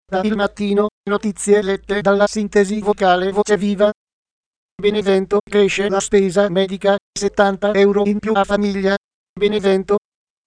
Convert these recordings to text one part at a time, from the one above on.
Da Il Mattino, notizie lette dalla sintesi vocale Voce Viva. Benevento, cresce la spesa medica, 70 euro in più a famiglia. Benevento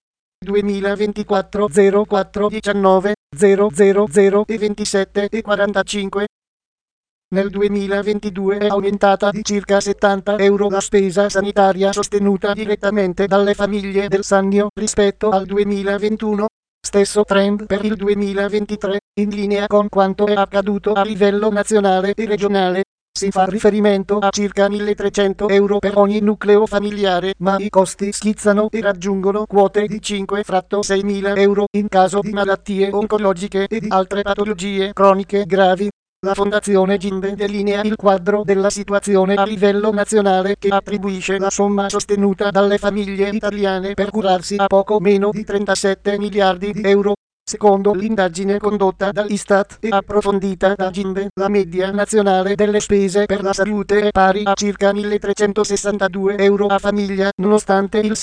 2024 04 19 000 e 27 e 45. Nel 2022 è aumentata di circa 70 euro la spesa sanitaria sostenuta direttamente dalle famiglie del Sannio rispetto al 2021. Stesso trend per il 2023, in linea con quanto è accaduto a livello nazionale e regionale. Si fa riferimento a circa 1.300 euro per ogni nucleo familiare, ma i costi schizzano e raggiungono quote di 5-6.000 euro in caso di malattie oncologiche e di altre patologie croniche gravi. La Fondazione Gimbe delinea il quadro della situazione a livello nazionale che attribuisce la somma sostenuta dalle famiglie italiane per curarsi a poco meno di 37 miliardi di euro. Secondo l'indagine condotta dall'Istat e approfondita da Gimbe, la media nazionale delle spese per la salute è pari a circa 1.362 euro a famiglia, nonostante il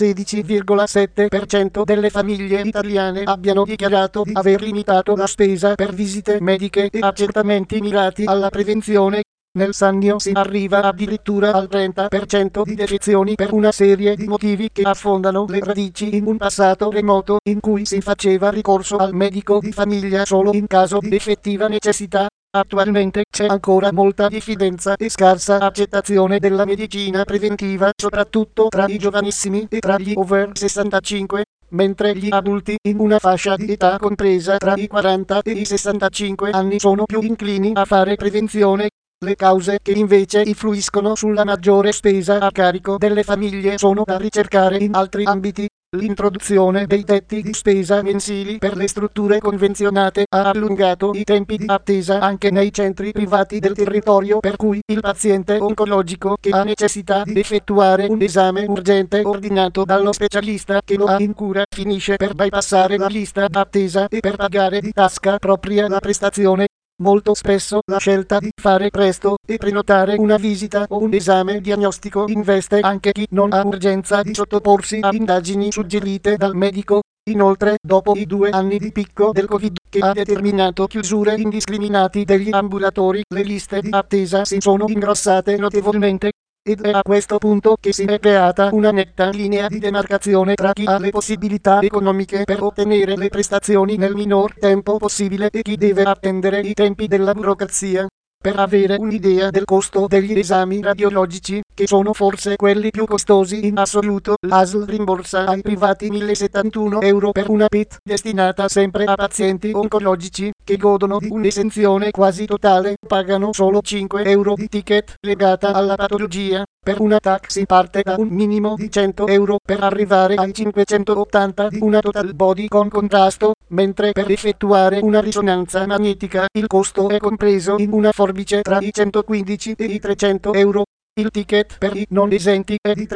16,7% delle famiglie italiane abbiano dichiarato di aver limitato la spesa per visite mediche e accertamenti mirati alla prevenzione. Nel Sannio si arriva addirittura al 30% di defezioni per una serie di motivi che affondano le radici in un passato remoto in cui si faceva ricorso al medico di famiglia solo in caso di effettiva necessità. Attualmente c'è ancora molta diffidenza e scarsa accettazione della medicina preventiva, soprattutto tra i giovanissimi e tra gli over 65. Mentre gli adulti in una fascia di età compresa tra i 40 e i 65 anni sono più inclini a fare prevenzione. Le cause che invece influiscono sulla maggiore spesa a carico delle famiglie sono da ricercare in altri ambiti. L'introduzione dei tetti di spesa mensili per le strutture convenzionate ha allungato i tempi di attesa anche nei centri privati del territorio, per cui il paziente oncologico che ha necessità di effettuare un esame urgente ordinato dallo specialista che lo ha in cura finisce per bypassare la lista d'attesa e per pagare di tasca propria la prestazione. Molto spesso la scelta di fare presto e prenotare una visita o un esame diagnostico investe anche chi non ha urgenza di sottoporsi a indagini suggerite dal medico. Inoltre, dopo i 2 anni di picco del Covid che ha determinato chiusure indiscriminate degli ambulatori, le liste di attesa si sono ingrossate notevolmente. Ed è a questo punto che si è creata una netta linea di demarcazione tra chi ha le possibilità economiche per ottenere le prestazioni nel minor tempo possibile e chi deve attendere i tempi della burocrazia. Per avere un'idea del costo degli esami radiologici, che sono forse quelli più costosi in assoluto, l'ASL rimborsa ai privati 1.071 euro per una PET destinata sempre a pazienti oncologici che godono di un'esenzione quasi totale, pagano solo 5 euro di ticket legata alla patologia. Per una TAC si parte da un minimo di 100 euro per arrivare ai 580 di una total body con contrasto, mentre per effettuare una risonanza magnetica il costo è compreso in una forbice tra i 115 e i 300 euro. Il ticket per i non esenti è di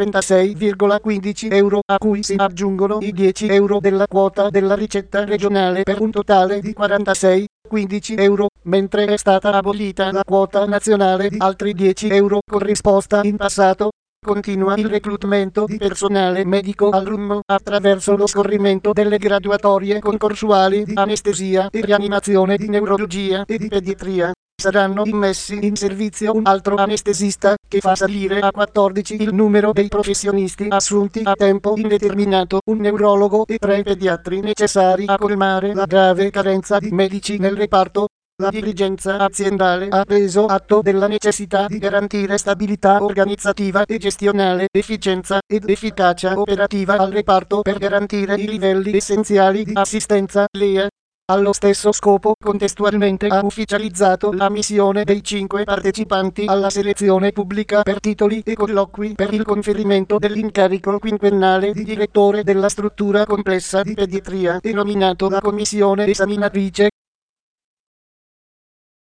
36,15 euro, a cui si aggiungono i 10 euro della quota della ricetta regionale per un totale di 46,15 euro, mentre è stata abolita la quota nazionale di altri 10 euro corrisposta in passato. Continua il reclutamento di personale medico al RUM attraverso lo scorrimento delle graduatorie concorsuali di anestesia e rianimazione, di neurologia e di pediatria. Saranno immessi in servizio un altro anestesista, che fa salire a 14 il numero dei professionisti assunti a tempo indeterminato, un neurologo e 3 pediatri necessari a colmare la grave carenza di medici nel reparto. La dirigenza aziendale ha preso atto della necessità di garantire stabilità organizzativa e gestionale, efficienza ed efficacia operativa al reparto per garantire i livelli essenziali di assistenza LEA. Allo stesso scopo, contestualmente ha ufficializzato l'ammissione dei 5 partecipanti alla selezione pubblica per titoli e colloqui per il conferimento dell'incarico quinquennale di direttore della struttura complessa di pediatria e nominato la commissione esaminatrice.